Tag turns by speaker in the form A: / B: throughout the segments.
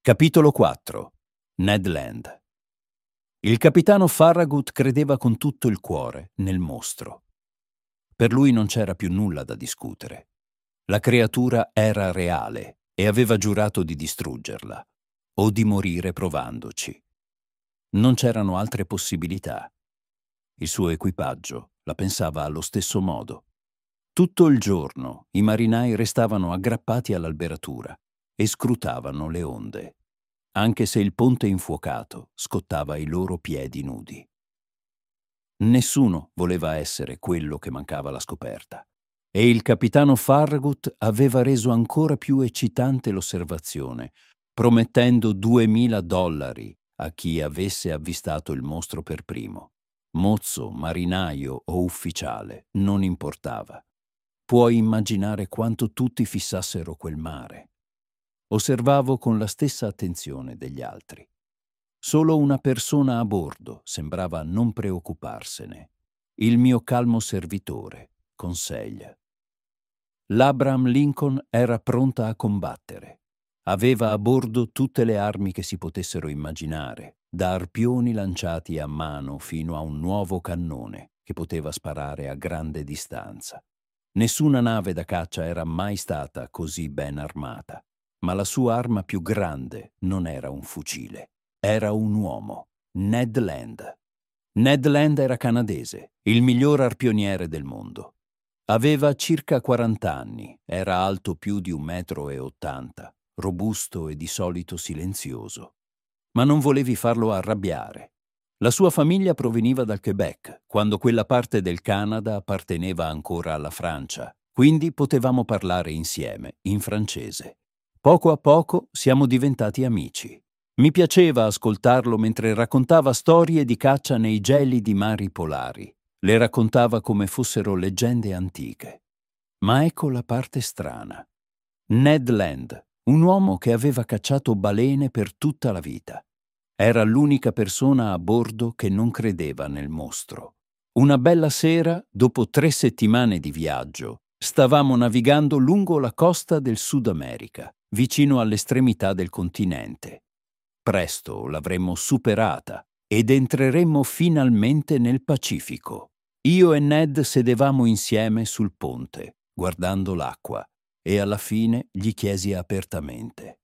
A: Capitolo 4. Ned Land. Il capitano Farragut credeva con tutto il cuore nel mostro. Per lui non c'era più nulla da discutere. La creatura era reale e aveva giurato di distruggerla o di morire provandoci. Non c'erano altre possibilità. Il suo equipaggio la pensava allo stesso modo. Tutto il giorno i marinai restavano aggrappati all'alberatura e scrutavano le onde, anche se il ponte infuocato scottava ai loro piedi nudi. Nessuno voleva essere quello che mancava alla scoperta, e il capitano Farragut aveva reso ancora più eccitante l'osservazione, promettendo $2000 a chi avesse avvistato il mostro per primo. Mozzo, marinaio o ufficiale, non importava. Puoi immaginare quanto tutti fissassero quel mare. Osservavo con la stessa attenzione degli altri. Solo una persona a bordo sembrava non preoccuparsene. Il mio calmo servitore, Conseil. L'Abraham Lincoln era pronta a combattere. Aveva a bordo tutte le armi che si potessero immaginare, da arpioni lanciati a mano fino a un nuovo cannone che poteva sparare a grande distanza. Nessuna nave da caccia era mai stata così ben armata, ma la sua arma più grande non era un fucile, era un uomo, Ned Land. Ned Land era canadese, il miglior arpioniere del mondo. Aveva circa 40 anni, era alto più di 1,80 m, robusto e di solito silenzioso. Ma non volevi farlo arrabbiare. La sua famiglia proveniva dal Quebec, quando quella parte del Canada apparteneva ancora alla Francia, quindi potevamo parlare insieme, in francese. Poco a poco siamo diventati amici. Mi piaceva ascoltarlo mentre raccontava storie di caccia nei gelidi mari polari. Le raccontava come fossero leggende antiche. Ma ecco la parte strana. Ned Land, un uomo che aveva cacciato balene per tutta la vita. Era l'unica persona a bordo che non credeva nel mostro. Una bella sera, dopo 3 settimane di viaggio, stavamo navigando lungo la costa del Sud America, vicino all'estremità del continente. Presto l'avremmo superata ed entreremmo finalmente nel Pacifico. Io e Ned sedevamo insieme sul ponte, guardando l'acqua, e alla fine gli chiesi apertamente: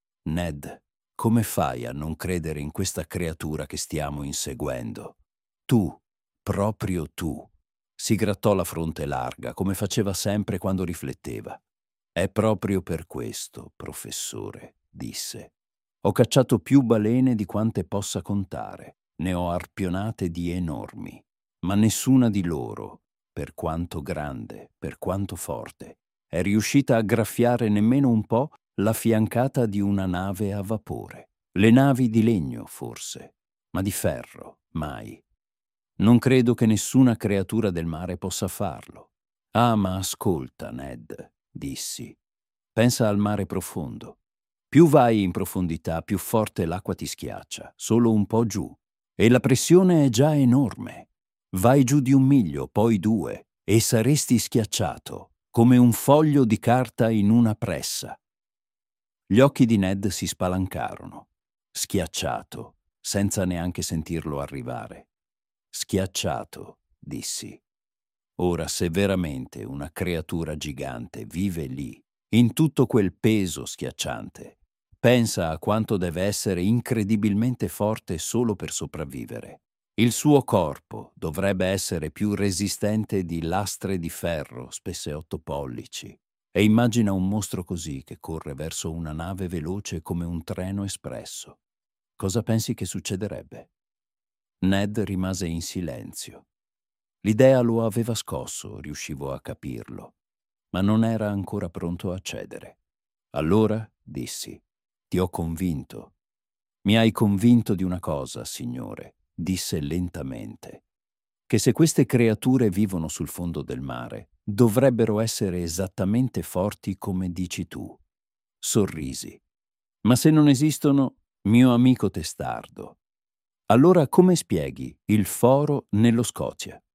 A: «Ned, come fai a non credere in questa creatura che stiamo inseguendo? Tu, proprio tu». Si grattò la fronte larga, come faceva sempre quando rifletteva. «È proprio per questo, professore», disse. «Ho cacciato più balene di quante possa contare. Ne ho arpionate di enormi, ma nessuna di loro, per quanto grande, per quanto forte, è riuscita a graffiare nemmeno un po' la fiancata di una nave a vapore. Le navi di legno, forse, ma di ferro, mai. Non credo che nessuna creatura del mare possa farlo». «Ah, ma ascolta, Ned», dissi. «Pensa al mare profondo. Più vai in profondità, più forte l'acqua ti schiaccia, solo un po' giù. E la pressione è già enorme. Vai giù di 1 miglio, poi 2, e saresti schiacciato, come un foglio di carta in una pressa». Gli occhi di Ned si spalancarono. «Schiacciato», senza neanche sentirlo arrivare. «Schiacciato», dissi. Ora, se veramente una creatura gigante vive lì, in tutto quel peso schiacciante, pensa a quanto deve essere incredibilmente forte solo per sopravvivere. Il suo corpo dovrebbe essere più resistente di lastre di ferro spesse 8 pollici. E immagina un mostro così che corre verso una nave veloce come un treno espresso. Cosa pensi che succederebbe? Ned rimase in silenzio. L'idea lo aveva scosso, riuscivo a capirlo, ma non era ancora pronto a cedere. «Allora», dissi, «ti ho convinto». «Mi hai convinto di una cosa, signore», disse lentamente, «che se queste creature vivono sul fondo del mare, dovrebbero essere esattamente forti come dici tu». Sorrisi. «Ma se non esistono, mio amico testardo, allora come spieghi il foro nello Scozia?»